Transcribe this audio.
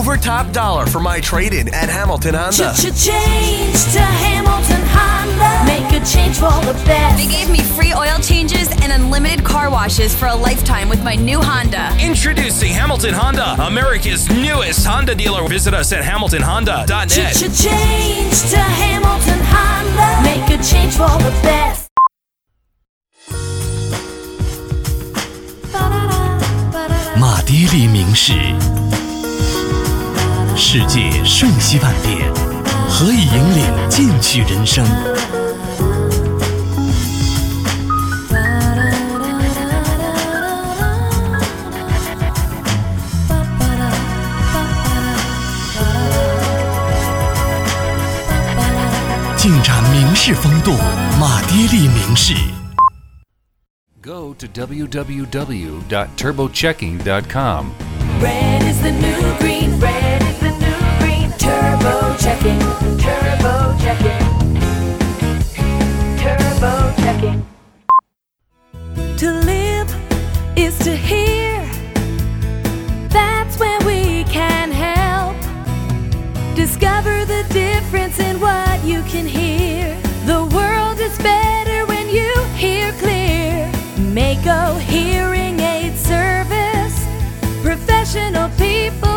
over top dollar for my trade-in at Hamilton Honda. Change to Hamilton Honda. Make a change for the best. They gave me free oil changes and unlimited car washes for a lifetime with my new Honda. Introducing Hamilton Honda, America's newest Honda dealer. Visit us at hamiltonhonda.net. Change to Hamilton Honda. Make a change for the best. 马爹利名士，世界瞬息万变，何以引领进取人生？尽展名士风度，马爹利名士。 Go to www.turbochecking.com. Red is the new green. Red is the new green. Turbo checking. Turbo checking. Turbo checking. To live is to hear. That's where we can help. Discover the difference in what you can hear. The world is better when you hear clear. Mako Hearing Aid Service. Professional people